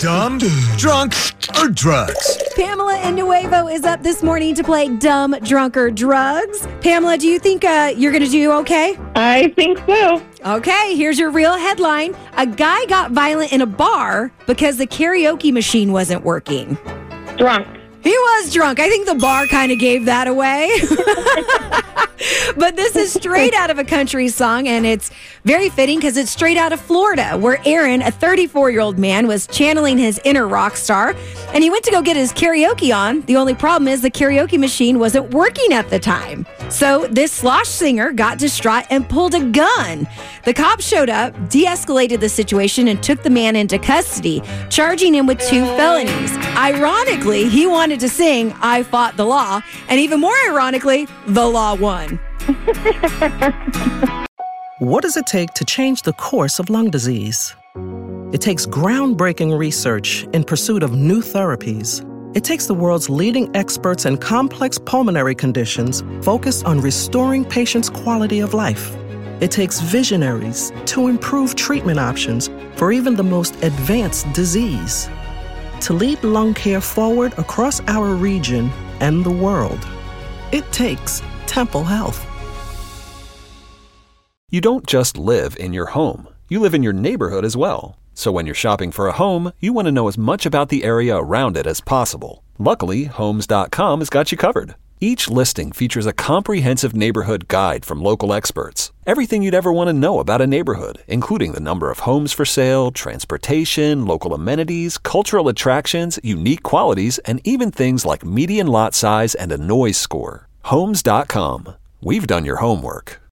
Dumb, drunk, or drugs? Pamela Innuevo is up this morning to play Dumb, Drunk, or Drugs. Pamela, do you think you're going to do okay? I think so. Okay, here's your real headline. A guy got violent in a bar because the karaoke machine wasn't working. Drunk. He was drunk. I think the bar kind of gave that away. But this is straight out of a country song, and it's very fitting because it's straight out of Florida, where Aaron, a 34-year-old man, was channeling his inner rock star, and he went to go get his karaoke on. The only problem is the karaoke machine wasn't working at the time. So this slosh singer got distraught and pulled a gun. The cops showed up, de-escalated the situation, and took the man into custody, charging him with 2 felonies. Ironically, he wanted to sing "I Fought the Law," and even more ironically, the law won. What does it take to change the course of lung disease? It takes groundbreaking research in pursuit of new therapies. It takes the world's leading experts in complex pulmonary conditions focused on restoring patients' quality of life. It takes visionaries to improve treatment options for even the most advanced disease. To lead lung care forward across our region and the world, it takes Temple Health. You don't just live in your home. You live in your neighborhood as well. So when you're shopping for a home, you want to know as much about the area around it as possible. Luckily, Homes.com has got you covered. Each listing features a comprehensive neighborhood guide from local experts. Everything you'd ever want to know about a neighborhood, including the number of homes for sale, transportation, local amenities, cultural attractions, unique qualities, and even things like median lot size and a noise score. Homes.com. We've done your homework.